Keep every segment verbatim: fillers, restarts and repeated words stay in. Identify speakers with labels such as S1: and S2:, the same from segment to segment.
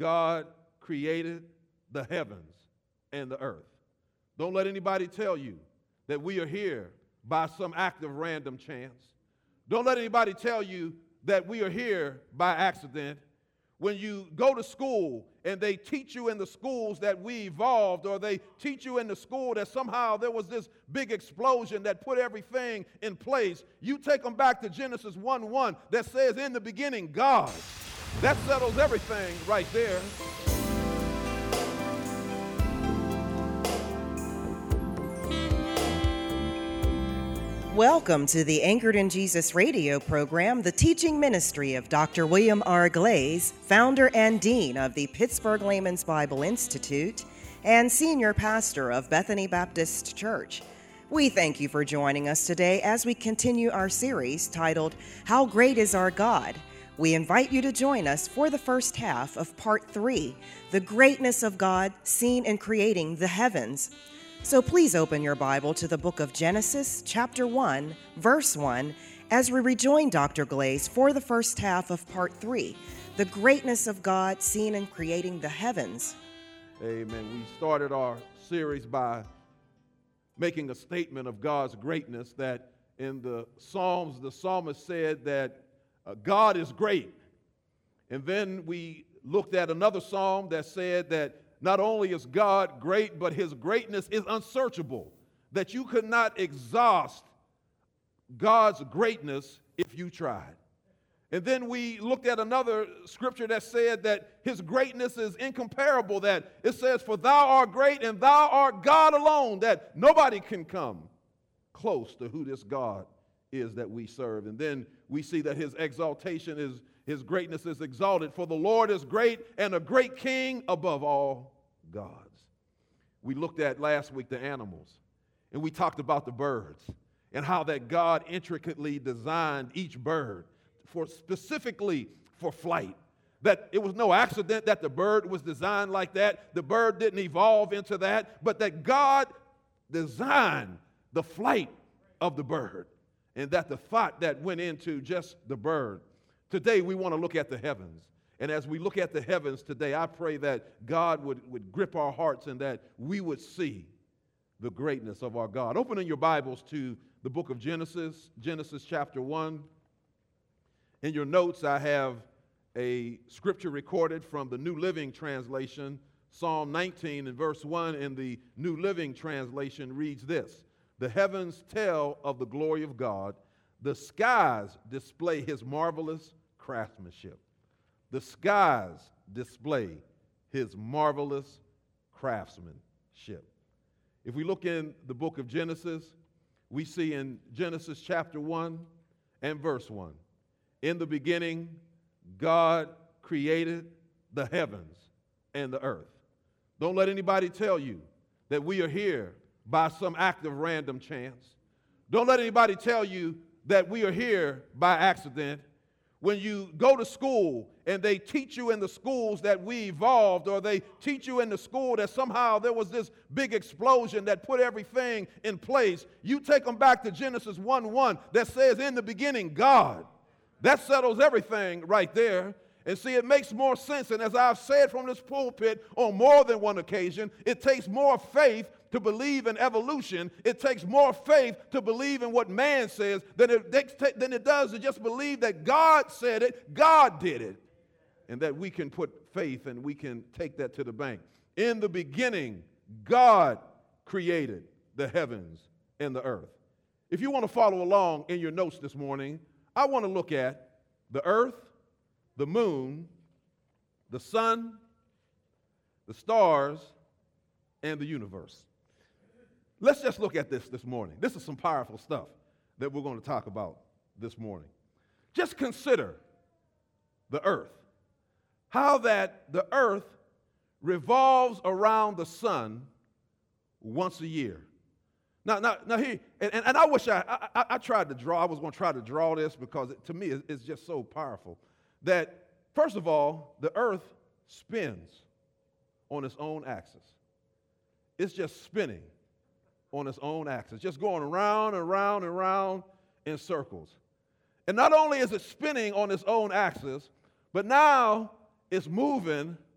S1: God created the heavens and the earth. Don't let anybody tell you that we are here by some act of random chance. Don't let anybody tell you that we are here by accident. When you go to school and they teach you in the schools that we evolved, or they teach you in the school that somehow there was this big explosion that put everything in place, you take them back to Genesis one one that says, in the beginning, God. That settles everything right there.
S2: Welcome to the Anchored in Jesus radio program, the teaching ministry of Doctor William R. Glaze, founder and dean of the Pittsburgh Layman's Bible Institute and senior pastor of Bethany Baptist Church. We thank you for joining us today as we continue our series titled, How Great is Our God? We invite you to join us for the first half of part three, The Greatness of God Seen in Creating the Heavens. So please open your Bible to the book of Genesis, chapter one, verse one, as we rejoin Doctor Glaze for the first half of part three, The Greatness of God Seen in Creating the Heavens.
S1: Amen. We started our series by making a statement of God's greatness, that in the Psalms, the psalmist said that uh, God is great. And then we looked at another psalm that said that not only is God great, but his greatness is unsearchable, that you could not exhaust God's greatness if you tried. And then we looked at another scripture that said that his greatness is incomparable, that it says, for thou art great and thou art God alone, that nobody can come close to who this God is that we serve. And then we see that his exaltation is His greatness is exalted, for the Lord is great and a great king above all gods. We looked at last week the animals, and we talked about the birds and how that God intricately designed each bird for specifically for flight. That it was no accident that the bird was designed like that. The bird didn't evolve into that, but that God designed the flight of the bird, and that the thought that went into just the bird. Today, we want to look at the heavens. And as we look at the heavens today, I pray that God would, would grip our hearts and that we would see the greatness of our God. Opening your Bibles to the book of Genesis, Genesis chapter one. In your notes, I have a scripture recorded from the New Living Translation. Psalm nineteen and verse one in the New Living Translation reads this: the heavens tell of the glory of God. The skies display his marvelous craftsmanship. The skies display his marvelous craftsmanship. If we look in the book of Genesis, we see in Genesis chapter one and verse one, in the beginning, God created the heavens and the earth. Don't let anybody tell you that we are here by some act of random chance. Don't let anybody tell you that we are here by accident. When you go to school and they teach you in the schools that we evolved, or they teach you in the school that somehow there was this big explosion that put everything in place, you take them back to Genesis one one that says, in the beginning, God. That settles everything right there. And see, it makes more sense. And as I've said from this pulpit on more than one occasion, it takes more faith to believe in evolution. It takes more faith to believe in what man says than it, than it does to just believe that God said it, God did it, and that we can put faith and we can take that to the bank. In the beginning, God created the heavens and the earth. If you want to follow along in your notes this morning, I want to look at the earth, the moon, the sun, the stars, and the universe. Let's just look at this this morning. This is some powerful stuff that we're going to talk about this morning. Just consider the earth, how that the earth revolves around the sun once a year. Now, now, now here, and, and I wish I, I, I tried to draw, I was going to try to draw this because it, to me it, it's just so powerful that, first of all, the earth spins on its own axis. It's just spinning on its own axis, just going around and around and around in circles. And not only is it spinning on its own axis, but now it's moving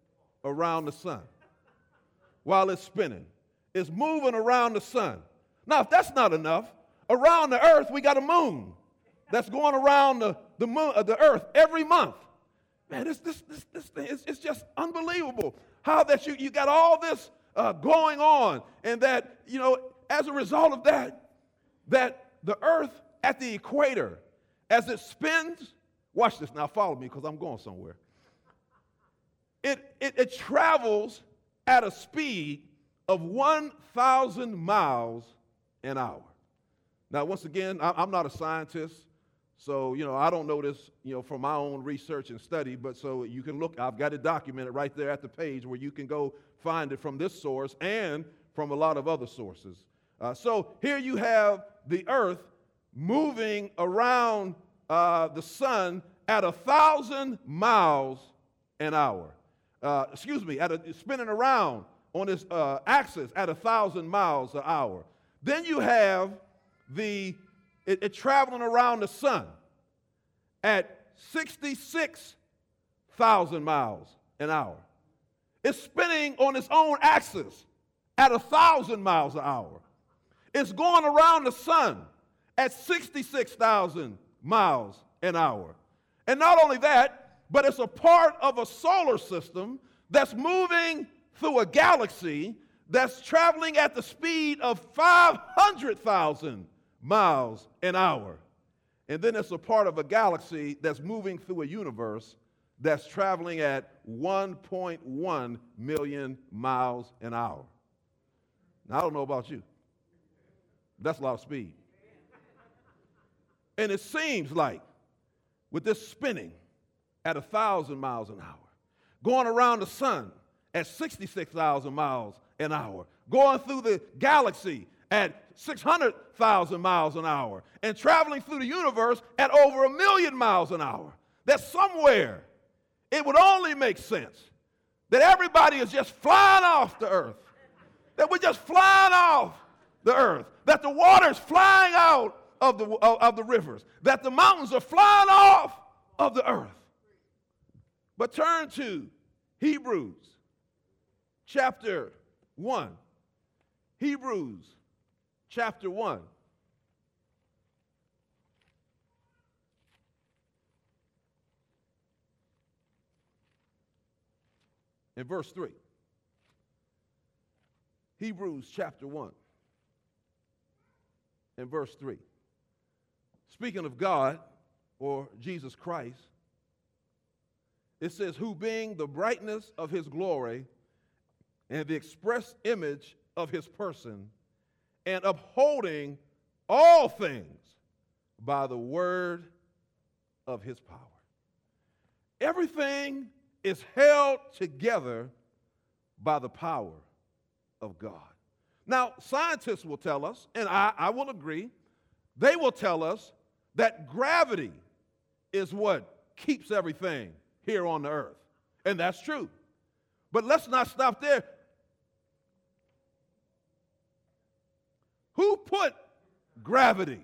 S1: around the sun while it's spinning. It's moving around the sun. Now, if that's not enough, around the earth, we got a moon that's going around the, the, moon, uh, the earth every month. Man, this, this, this, this thing, it's, it's just unbelievable how that you, you got all this uh, going on, and that, you know, as a result of that, that the earth at the equator, as it spins, watch this now, follow me because I'm going somewhere. It, it, it travels at a speed of one thousand miles an hour. Now, once again, I, I'm not a scientist, so, you know, I don't know this, you know, from my own research and study, but so you can look, I've got it documented right there at the page where you can go find it from this source and from a lot of other sources. Uh, so here you have the earth moving around uh, the sun at a thousand miles an hour. Uh, excuse me, at a, spinning around on its uh, axis at a thousand miles an hour. Then you have the it, it traveling around the sun at sixty-six thousand miles an hour. It's spinning on its own axis at a thousand miles an hour. It's going around the sun at sixty-six thousand miles an hour. And not only that, but it's a part of a solar system that's moving through a galaxy that's traveling at the speed of five hundred thousand miles an hour. And then it's a part of a galaxy that's moving through a universe that's traveling at one point one million miles an hour. Now, I don't know about you. That's a lot of speed. And it seems like with this spinning at one thousand miles an hour, going around the sun at sixty-six thousand miles an hour, going through the galaxy at six hundred thousand miles an hour, and traveling through the universe at over a million miles an hour, that somewhere it would only make sense that everybody is just flying off the earth, that we're just flying off the earth, that the water's flying out of the, of, of the rivers, that the mountains are flying off of the earth. But turn to Hebrews chapter one. Hebrews chapter one. In verse three. Hebrews chapter one. In verse three. Speaking of God, or Jesus Christ, it says, who being the brightness of his glory and the express image of his person, and upholding all things by the word of his power. Everything is held together by the power of God. Now, scientists will tell us, and I, I will agree, they will tell us that gravity is what keeps everything here on the earth. And that's true. But let's not stop there. Who put gravity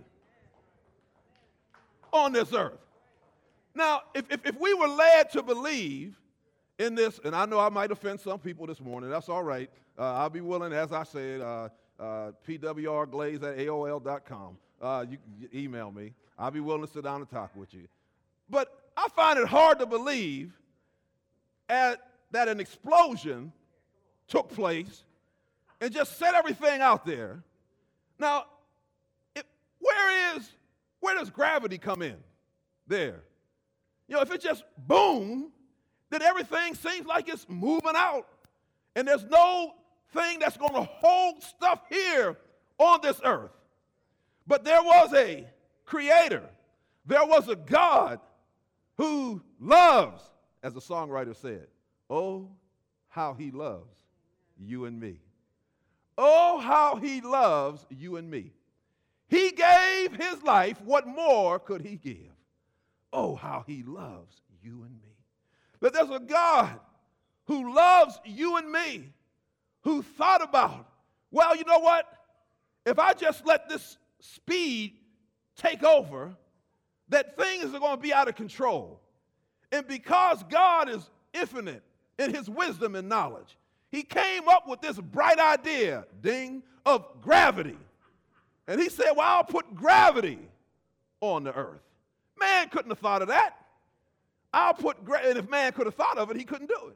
S1: on this earth? Now, if, if, if we were led to believe in this, and I know I might offend some people this morning, that's all right. Uh, I'll be willing, as I said, uh, uh, P W R glaze at A O L dot com. Uh, you can email me. I'll be willing to sit down and talk with you. But I find it hard to believe at, that an explosion took place and just set everything out there. Now, it, where is, where does gravity come in? There. You know, if it just boom, then everything seems like it's moving out. And there's no thing that's going to hold stuff here on this earth. But there was a creator. There was a God who loves, as the songwriter said, oh, how he loves you and me. Oh, how he loves you and me. He gave his life. What more could he give? Oh, how he loves you and me. But there's a God who loves you and me, who thought about, well, you know what? If I just let this speed take over, that things are going to be out of control. And because God is infinite in his wisdom and knowledge, he came up with this bright idea, ding, of gravity. And he said, well, I'll put gravity on the earth. Man couldn't have thought of that. I'll put, gra- and if man could have thought of it, he couldn't do it.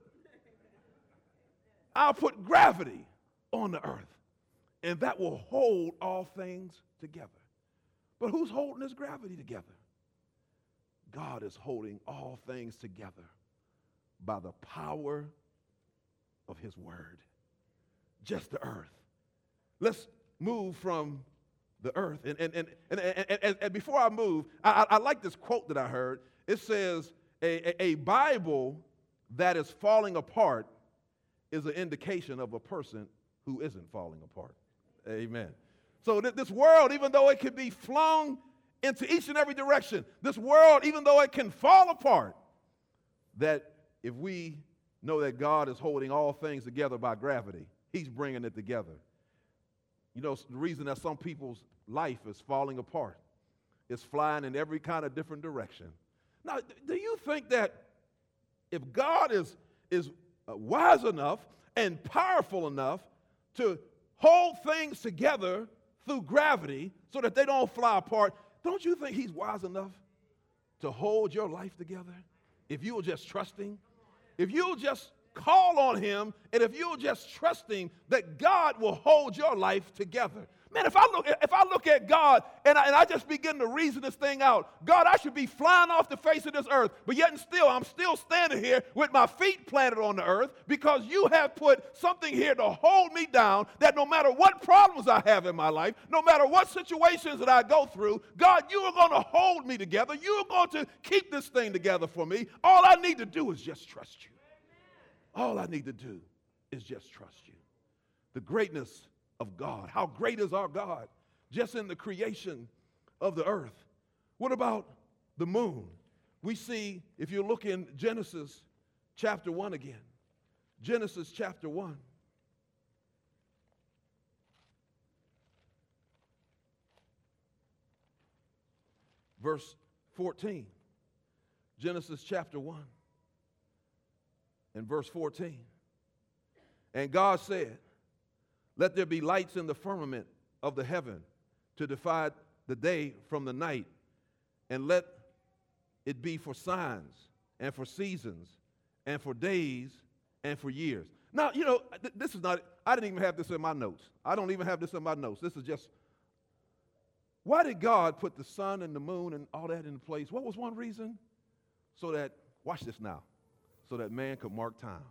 S1: I'll put gravity on the earth, and that will hold all things together. But who's holding this gravity together? God is holding all things together by the power of his word. Just the earth. Let's move from the earth. And, and, and, and, and, and, and before I move, I, I like this quote that I heard. It says, a, a, a Bible that is falling apart is an indication of a person who isn't falling apart. Amen. So th- this world, even though it can be flung into each and every direction, this world, even though it can fall apart, that if we know that God is holding all things together by gravity, he's bringing it together. You know, the reason that some people's life is falling apart is flying in every kind of different direction. Now, do you think that if God is, is wise enough and powerful enough to hold things together through gravity so that they don't fly apart, don't you think he's wise enough to hold your life together if you'll just trust him? If you'll just call on him, and if you'll just trust him that God will hold your life together. Man, if I look, if I look at God and I, and I just begin to reason this thing out, God, I should be flying off the face of this earth, but yet and still, I'm still standing here with my feet planted on the earth because you have put something here to hold me down, that no matter what problems I have in my life, no matter what situations that I go through, God, you are going to hold me together. You are going to keep this thing together for me. All I need to do is just trust you. All I need to do is just trust you. The greatness of God. How great is our God just in the creation of the earth? What about the moon? We see, if you look in Genesis chapter one again, Genesis chapter one. Verse fourteen. Genesis chapter one and verse fourteen. And God said, let there be lights in the firmament of the heaven to divide the day from the night, and let it be for signs and for seasons and for days and for years. Now, you know, th- this is not, I didn't even have this in my notes. I don't even have this in my notes. This is just, why did God put the sun and the moon and all that in place? What was one reason? So that, watch this now, so that man could mark time.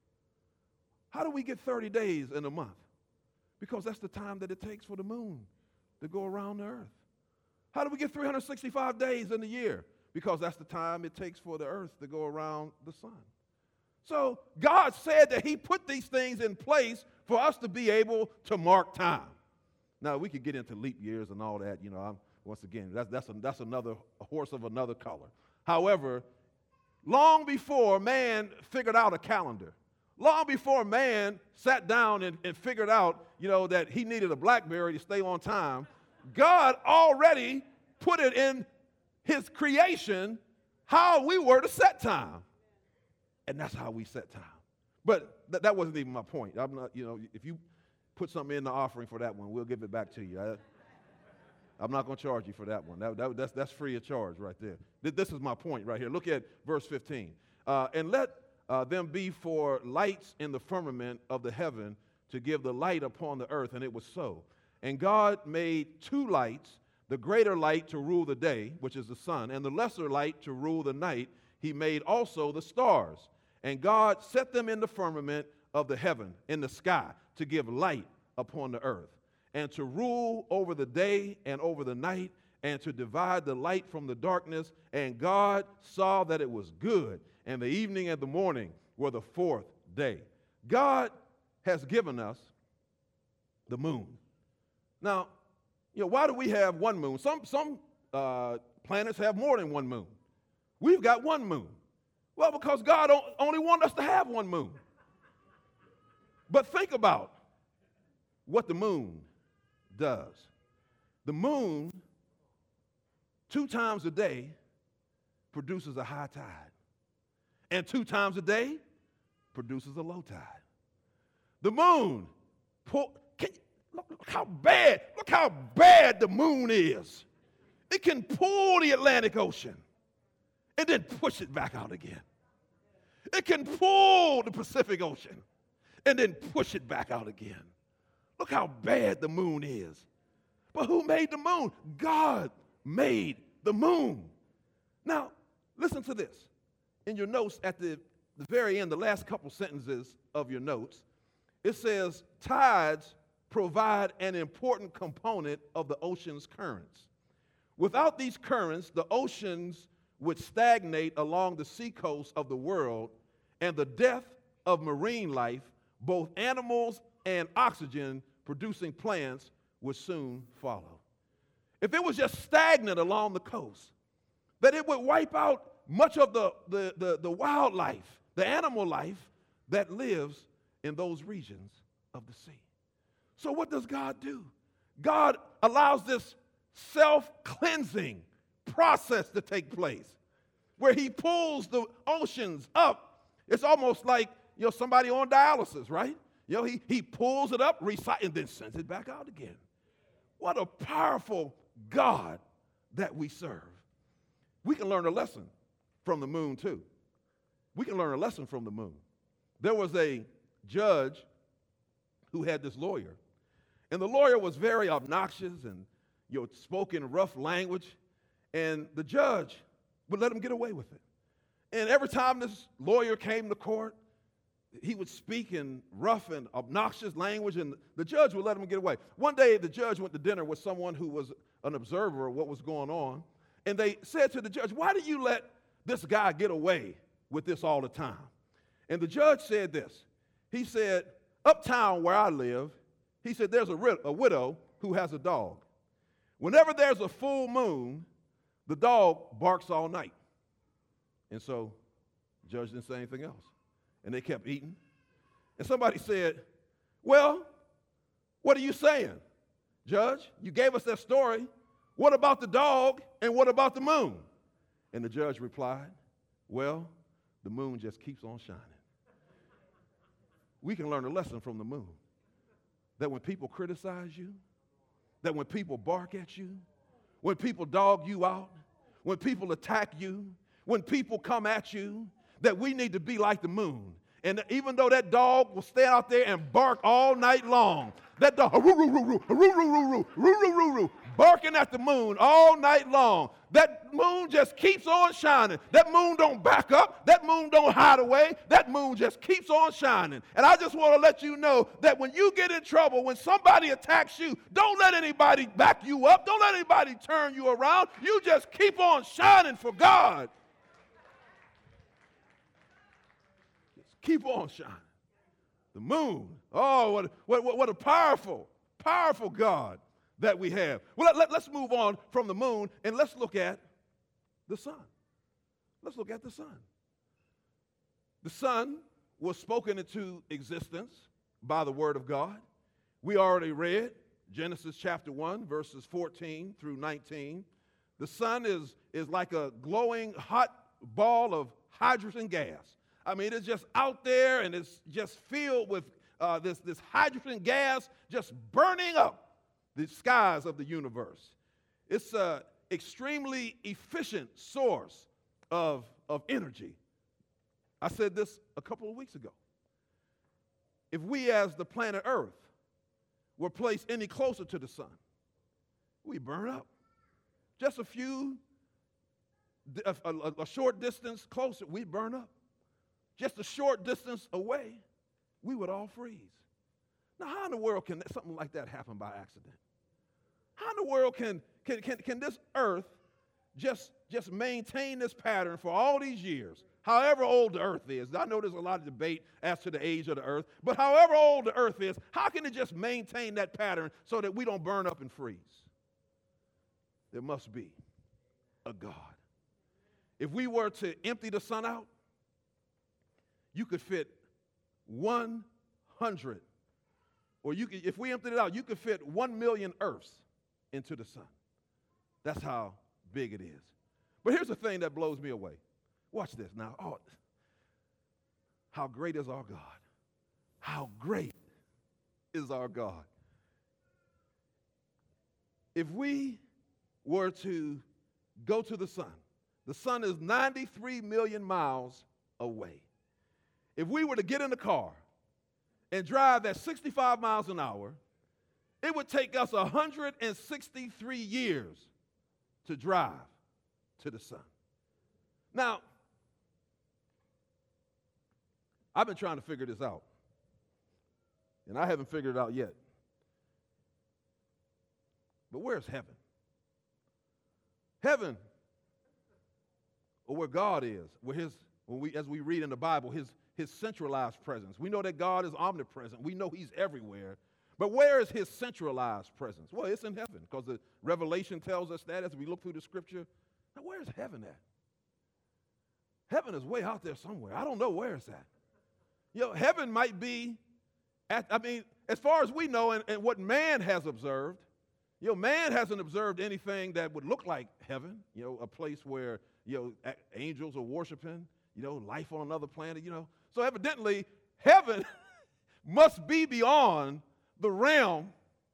S1: How do we get thirty days in a month? Because that's the time that it takes for the moon to go around the earth. How do we get three hundred sixty-five days in a year? Because that's the time it takes for the earth to go around the sun. So God said that he put these things in place for us to be able to mark time. Now, we could get into leap years and all that. You know, I'm, once again, that's, that's, a, that's another a horse of another color. However, long before man figured out a calendar, long before man sat down and, and figured out, you know, that he needed a BlackBerry to stay on time, God already put it in his creation how we were to set time. And that's how we set time. But th- that wasn't even my point. I'm not, you know, if you put something in the offering for that one, we'll give it back to you. I, I'm not going to charge you for that one. That, that, that's, that's free of charge right there. Th- this is my point right here. Look at verse fifteen. Uh, and let Uh, them be for lights in the firmament of the heaven to give the light upon the earth. And it was so. And God made two lights, the greater light to rule the day, which is the sun, and the lesser light to rule the night. He made also the stars. And God set them in the firmament of the heaven, in the sky, to give light upon the earth, and to rule over the day and over the night, and to divide the light from the darkness. And God saw that it was good. And the evening and the morning were the fourth day. God has given us the moon. Now, you know, why do we have one moon? Some, some uh, planets have more than one moon. We've got one moon. Well, because God only wanted us to have one moon. But think about what the moon does. The moon, two times a day, produces a high tide. And two times a day produces a low tide. The moon, pull, can you, look, look how bad, look how bad the moon is. It can pull the Atlantic Ocean and then push it back out again. It can pull the Pacific Ocean and then push it back out again. Look how bad the moon is. But who made the moon? God made the moon. Now, listen to this. In your notes at the, the very end, the last couple sentences of your notes, it says, tides provide an important component of the ocean's currents. Without these currents, the oceans would stagnate along the seacoast of the world, and the death of marine life, both animals and oxygen-producing plants, would soon follow. If it was just stagnant along the coast, that it would wipe out much of the, the, the, the wildlife, the animal life that lives in those regions of the sea. So what does God do? God allows this self-cleansing process to take place where he pulls the oceans up. It's almost like, you know, somebody on dialysis, right? You know, he, he pulls it up, recycles, and then sends it back out again. What a powerful God that we serve. We can learn a lesson from the moon, too. We can learn a lesson from the moon. There was a judge who had this lawyer, and the lawyer was very obnoxious and, you know, spoke in rough language, and the judge would let him get away with it. And every time this lawyer came to court, he would speak in rough and obnoxious language, and the judge would let him get away. One day, the judge went to dinner with someone who was an observer of what was going on, and they said to the judge, "Why do you let this guy get away with this all the time?" And the judge said this. He said, "Uptown where I live," he said, "there's a, rid- a widow who has a dog. Whenever there's a full moon, the dog barks all night." And so the judge didn't say anything else. And they kept eating. And somebody said, "Well, what are you saying, Judge? You gave us that story. What about the dog and what about the moon?" And the judge replied, "Well, the moon just keeps on shining." We can learn a lesson from the moon. That when people criticize you, that when people bark at you, when people dog you out, when people attack you, when people come at you, that we need to be like the moon. And even though that dog will stay out there and bark all night long, that dog, barking at the moon all night long, that moon just keeps on shining. That moon don't back up. That moon don't hide away. That moon just keeps on shining. And I just want to let you know that when you get in trouble, when somebody attacks you, don't let anybody back you up. Don't let anybody turn you around. You just keep on shining for God. Keep on shining. The moon. Oh, what, what, what a powerful, powerful God that we have. Well, let, let, let's move on from the moon and let's look at the sun. Let's look at the sun. The sun was spoken into existence by the word of God. We already read Genesis chapter one, verses fourteen through nineteen. The sun is, is like a glowing hot ball of hydrogen gas. I mean, it's just out there and it's just filled with uh, this, this hydrogen gas just burning up the skies of the universe. It's an extremely efficient source of, of energy. I said this a couple of weeks ago. If we as the planet Earth were placed any closer to the sun, we burn up. Just a few, a, a, a short distance closer, we burn up. Just a short distance away, we would all freeze. Now, how in the world can something like that happen by accident? How in the world can, can, can, can this earth just, just maintain this pattern for all these years, however old the earth is? I know there's a lot of debate as to the age of the earth, but however old the earth is, how can it just maintain that pattern so that we don't burn up and freeze? There must be a God. If we were to empty the sun out, you could fit one hundred, or you could, if we emptied it out, you could fit one million Earths into the sun. That's how big it is. But here's the thing that blows me away. Watch this now. Oh, How great is our God? How great is our God? If we were to go to the sun, the sun is ninety-three million miles away. If we were to get in the car and drive at sixty-five miles an hour, it would take us one hundred sixty-three years to drive to the sun. Now, I've been trying to figure this out, and I haven't figured it out yet. But where's heaven? Heaven, or where God is, where his, when we, as we read in the Bible, his, his centralized presence. We know that God is omnipresent. We know he's everywhere. But where is his centralized presence? Well, it's in heaven, because the Revelation tells us that as we look through the scripture. Now, where's heaven at? Heaven is way out there somewhere. I don't know where it's at. You know, heaven might be at, I mean, as far as we know and, and what man has observed, you know, man hasn't observed anything that would look like heaven, you know, a place where, you know, a- angels are worshiping, you know, life on another planet, you know. So evidently, heaven must be beyond the realm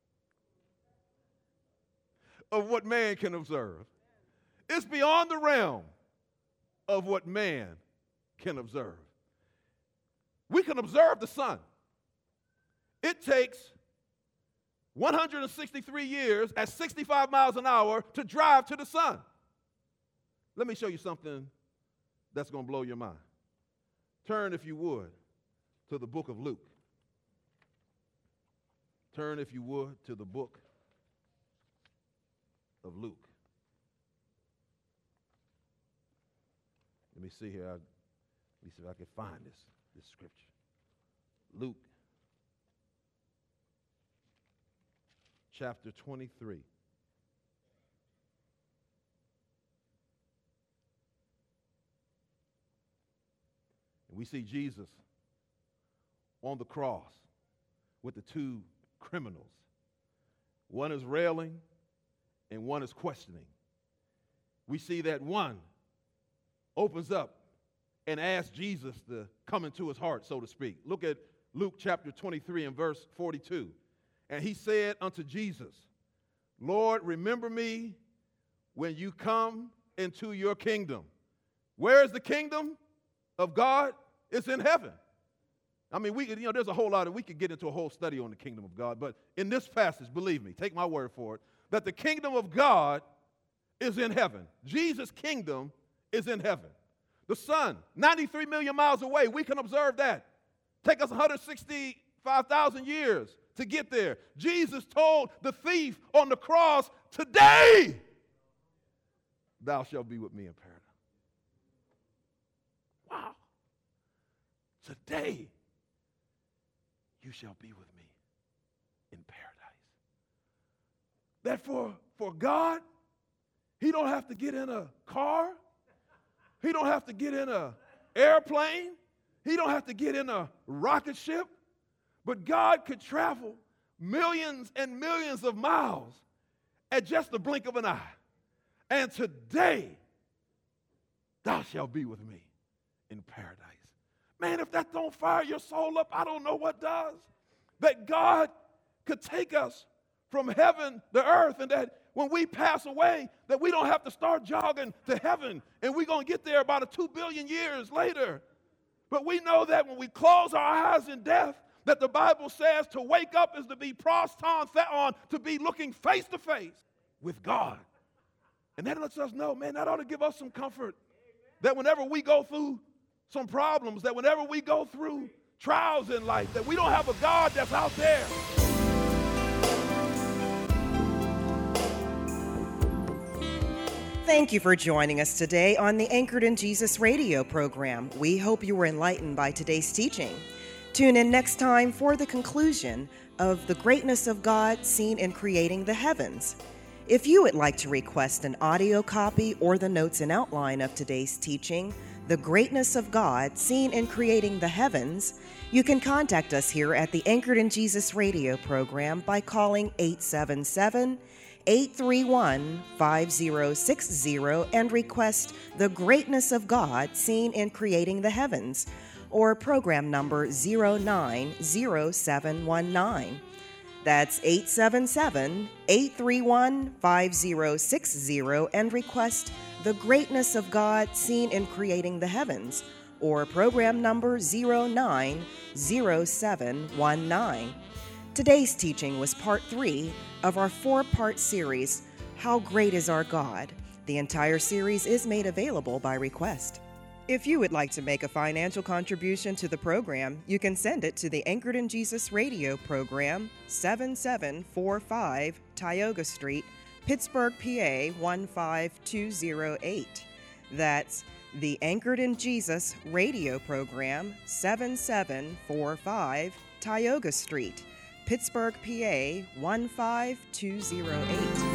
S1: of what man can observe. It's beyond the realm of what man can observe. We can observe the sun. It takes one hundred sixty-three years at sixty-five miles an hour to drive to the sun. Let me show you something that's going to blow your mind. Turn, if you would, to the book of Luke. Turn, if you would, to the book of Luke. Let me see here. Let me see if I can find this, this scripture. Luke chapter twenty-three. And we see Jesus on the cross with the two criminals. One is railing and one is questioning. We see that one opens up and asks Jesus to come into his heart, so to speak. Look at Luke chapter twenty-three and verse forty-two. And he said unto Jesus, Lord, remember me when you come into your kingdom. Where is the kingdom of God? It's in heaven. I mean, we, you know, there's a whole lot of, we could get into a whole study on the kingdom of God, but in this passage, believe me, take my word for it, that the kingdom of God is in heaven. Jesus' kingdom is in heaven. The sun, ninety-three million miles away, we can observe that. Take us one hundred sixty-five thousand years to get there. Jesus told the thief on the cross, today thou shalt be with me in paradise. Wow. Today you shall be with me in paradise. That for, for God, he don't have to get in a car. He don't have to get in an airplane. He don't have to get in a rocket ship. But God could travel millions and millions of miles at just the blink of an eye. And today, thou shalt be with me in paradise. Man, if that don't fire your soul up, I don't know what does. That God could take us from heaven to earth, and that when we pass away, that we don't have to start jogging to heaven, and we're going to get there about a two billion years later. But we know that when we close our eyes in death, that the Bible says to wake up is to be proston theon, to be looking face to face with God. And that lets us know, man, that ought to give us some comfort. That whenever we go through some problems, that whenever we go through trials in life, that we don't have a God that's out there.
S2: Thank you for joining us today on the Anchored in Jesus radio program. We hope you were enlightened by today's teaching. Tune in next time for the conclusion of the greatness of God seen in creating the heavens. If you would like to request an audio copy or the notes and outline of today's teaching, The Greatness of God Seen in Creating the Heavens, you can contact us here at the Anchored in Jesus radio program by calling eight seven seven, eight three one, five zero six zero and request The Greatness of God Seen in Creating the Heavens. or program number zero nine zero seven one nine. That's eight seven seven, eight three one, five zero six zero and request The Greatness of God Seen in Creating the Heavens, or program number zero nine zero seven one nine. Today's teaching was part three of our four-part series, How Great is Our God? The entire series is made available by request. If you would like to make a financial contribution to the program, you can send it to the Anchored in Jesus Radio program, seven seven four five Tioga Street, Pittsburgh, P A one five two zero eight. That's the Anchored in Jesus Radio program, seven seven four five Tioga Street, Pittsburgh, P A one five two zero eight.